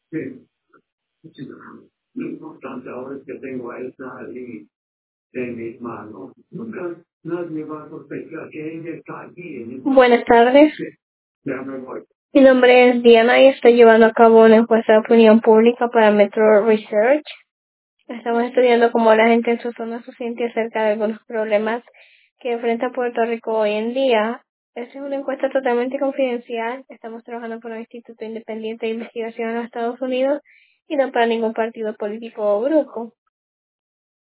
Sí, sí. Lo importante ahora es que tengo a esa ley de mis manos. Nunca nadie va a sospechar que ella está aquí. Buenas tardes. Sí, ya me voy. Mi nombre es Diana y estoy llevando a cabo una encuesta de opinión pública para Metro Research. Estamos estudiando cómo la gente en su zona se siente acerca de algunos problemas que enfrenta Puerto Rico hoy en día. Esta es una encuesta totalmente confidencial. Estamos trabajando por un instituto independiente de investigación en los Estados Unidos y no para ningún partido político o grupo.